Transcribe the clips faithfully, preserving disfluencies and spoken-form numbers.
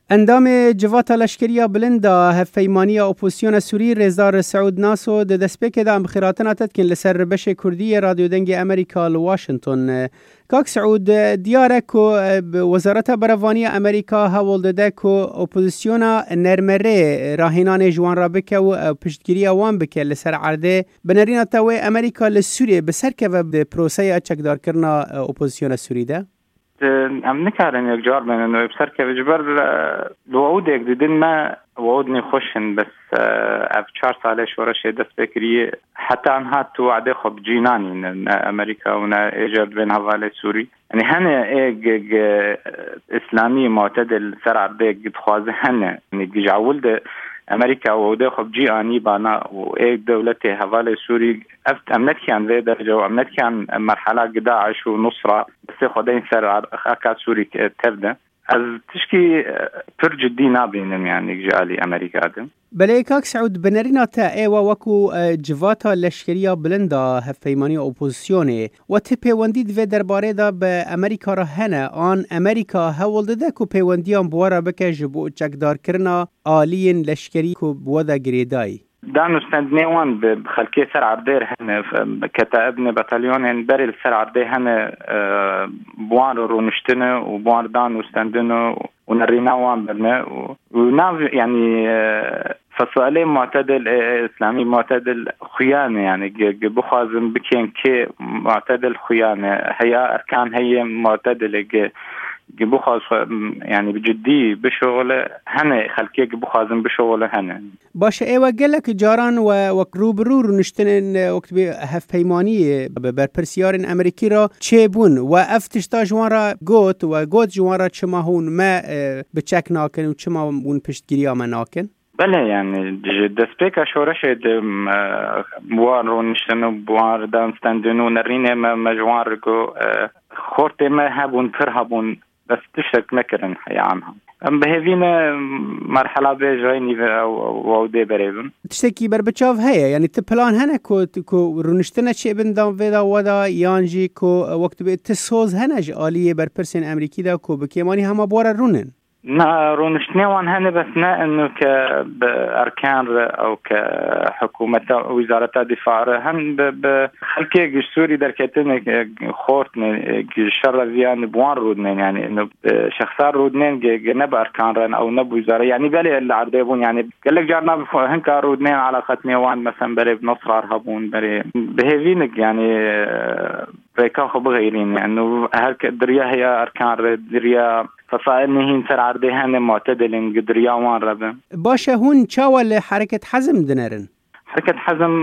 اندام جواتا لشکریا بلندا هفیمانی اپوزیسیون سوری رضا سعود ناسو د دسپیک دام بخیراتنا تدکن لسر بش کردی رادیو دنگ امریکا لواشنطن. کاک سعود دیاره که وزارت بروانی امریکا هول داده که اپوزیسیون نرمره راهینان جوان را بکه و پشتگیری وان بکه لسر عرده بنرین تاوی امریکا لسوریه بسر که و پروسه چکدار کرنا اپوزیسیون سوری ده؟ ام نکارن یک جار من انه بسر که بجبر الوعود یک دیدن ما وعودني خوشن بس اف چهار ساله شورش دست بکری حتی انها تو عده خب جینانی امریکا و ایجاد بین حواله سوری يعني هنا ايج اسلامي معتدل سر عرده قد خوازه هنا يعني جعول امریکا و ده خب جی آنی بانا و ایک دولت حواله سوری افت امنت کن وی درجه و امنت کن مرحله داعش و نصره بس خدين سر اكاد سوري تبدا از تشكي پر جدي نابينم يعني جالي امريكا دم بله کاک سعود بنرینا تا ایوا وکو جواتا لشکریا بلندا هفیمانی اپوزیسیونه و تی پیوندید و درباره دا به امریکا را هنه آن امریکا هولده ده که پیوندیان بوارا بکه جبو چکدار کرنا آلین لشکری که بودا گریدایی دانو استندنيوان بخلكي سر عردير هن كتابن بطاليون بري سر عردير هن بوان رونشتنه وبوان دانو استندنه ونريناوان برنا وناف يعني فصالي معتدل اسلامي معتدل خيانه يعني بخازن بكين كي معتدل خيانه هي اركان هي معتدل بخاز يعني بجدي بشغله هنا خلكي بخازن بشغله هنا باشه ایوا گلک جاران و وکروبرو رنشتن وقت به هف پیمانی بر پرسیارن امریکی را چه بون و افتشتا جوان را گوت و گوت جوان را چما هون ما بچک ناکن و چما اون پشتگیری ها ناکن بله يعني دسبيك شورش بوار رونشتن و بوار دانستندن و نرینه مجوان رگو خورت ما هبون پر هبون بس تشك نكرن حيا عنها ام بهذينا مرحله بجايني او دي بريبن تشتكي بربچاف هي يعني تبلان هنا كو كو رونشتنا شي بندام ودا ودا يانجي كو وقت بتسوز هنج آليه بر برسن امريكي دا كو بكيماني هما بورا رونن نا رونشتنيوان هنا بس نا انه كاركان او كحكومه وزاره الدفاع هم بخلكي سوري دركتن خورتن شر زيان بوان رودن يعني انه شخصار رودن جنب اركان او نب وزاره يعني بالي العربون يعني قال لك جارنا هنك رودن على ختنيوان مثلا بري بنصر هبون بري بهذينك يعني ريكا خو بغيرين يعني انه هلك دريا هي اركان دريا فصائل هين سر عرضه هن معتدلين قدريا وان ربه باشه هون چاول حركة حزم دنرن حركة حزم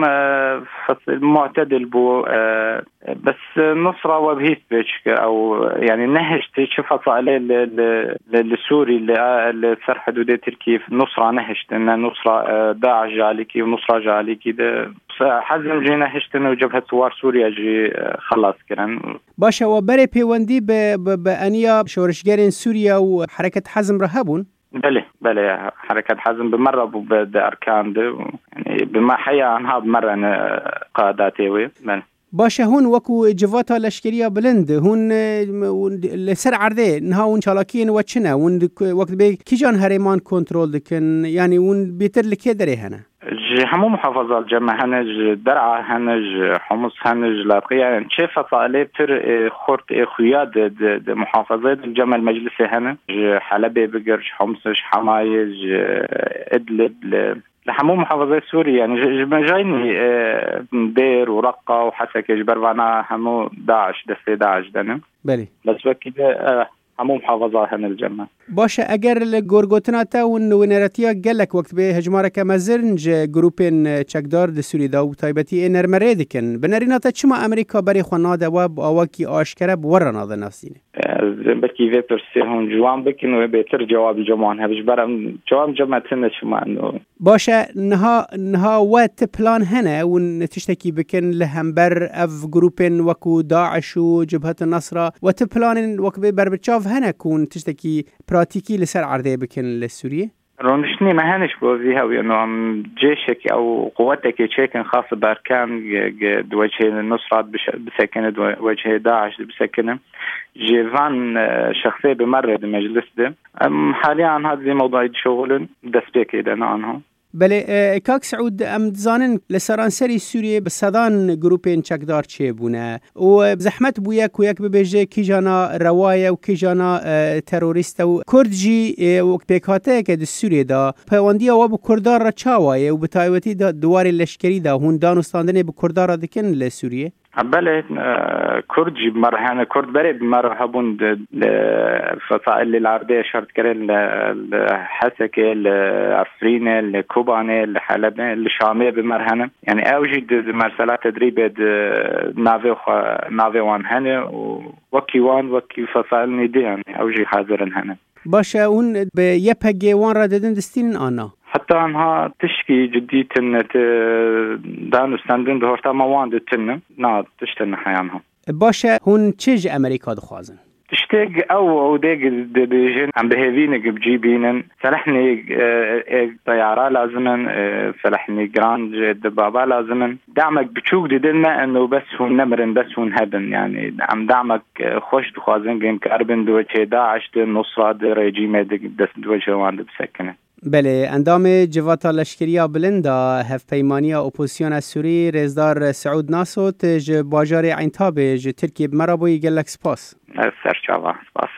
معتدل بو بس نصرة وبهيت بيشك او يعني نهشت شوف فصائل للسوري اللي سر حدود تركيا نصرة نهشت ان نصرة داعش جالكي ونصرة جالكي ده حزم جينا هشتن وجبهة ثوار سوريا جي خلاص كرن باشه وبري بيوندي بأنيا شورشجرين سوريا وحركة حزم رهبون بله بله حركة حزم بمرة بأركان ده يعني بما حيا عنها بمرة قاداتي وي باشه هون وكو جواتا لشكريا بلند هون لسر عرده نها ون چالاكين وچنا ون وقت بي كيجان هريمان كنترول دكن يعني ون بيتر لكي دري هنا همو محافظة الجمع هنج درعا هنج حمص هنج لاقية يعني شي فصائلي بتر خورت خوياد محافظة الجمع المجلسي هنا حلبي بقرش حمصش حمايج ادلب لحمو محافظة سوريا يعني جايني دير ورقة وحسك جبروانا همو داعش دستي داعش دنم بلي بس بكده همو محافظة هن الجمع باشه اگر لگورگوتنا تا ون ونراتیا گلک وقت به هجماره کمزرنج گروپین چکدار د سوری دا و تایبتی نرمره دکن بنرینا تا چما امریکا بری خناده و اواکی آشکره بورنا ده نفسینه بلكي في ترسيهم جوان بكن وبيتر جواب جمان هبش برام جواب جمعتنا شما انه باشه نها نها وات بلان هنا ونتشتكي بكن لهمبر اف جروبين وكو داعش وجبهة النصرة وات بلان وك بربتشاف هنا كون تشتكي براتيكي لسر عرضه بكن للسورية رونشني ما هنش بوزيها وإنه جيشك أو قوتك شيء خاص بأركان وجه النصرة بسكنة وجه داعش بسكنة جيفان شخصية بمرد مجلس ده حاليا هذا موضوع شغل دسبيك إذا عنه. بله کاک سعود ام دزانن لسرانسری سوریه به صدان گروپین چکدار چه بونه و زحمت بویا کویک ببیجه کی جانا روایه و کی جانا تروریست و کرد جی و پیکاته که د سوریه دا پیوندی او به کردار را چاوایه و به تایوتی دا دوار لشکری دا هون دانستاندنه به کردار را دکن لسوریه بله كرد جيب مرهانة كرد بريد مرهبون الفصائل العربية شرط كرين الحسكة العفرينة الكوبانة الحلبة الشامية بمرهانة يعني أوجد مرسلات تدريب نافي نافي وان هنا وكي وان وكي فصائل ندي يعني أوجد حاضرن هنا باشه اون به یپگی وان را دادن دستین آنا حتى أنها تشكي جدية دانو ستاندن دهورتا موان دتن نا تشتن حيانها باشه هون چج امریکا دخوازن تشتاق او او ديق بيجين عم بهيفينك بجيبينن سلحني طيارة لازمن سلحني جراند دبابة لازمن دعمك بتشوق ددنا انه بس هون نمرن بس هون هبن يعني عم دعمك خوش دخوازن جيم كاربن دوچه داعش نصرة رژیم دست دوچه وان بسکنه. بله اندام جواتا لشکریا بلندا هف پیمانیا اپوزیسیون سوری رزدار سعود ناسوت ج باجار عینتاب ج ترکیب مرابوی گلک سپاس سرچاوا سپاس